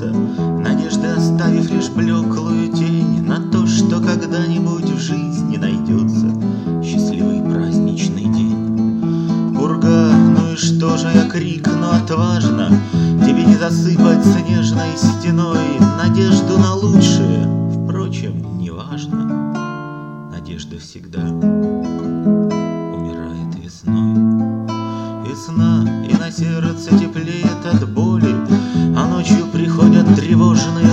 остается, надежды оставив лишь блеклую тень на то, что когда-нибудь в жизни найдется счастливый праздничный день. Пурга, ну и что же, я крикну отважно, тебе не засыпать снежной стеной надежду на лучшее, впрочем, неважно, надежда всегда умирает весной. Весна, и на сердце теплеет от боли, а ночью приходят тревожные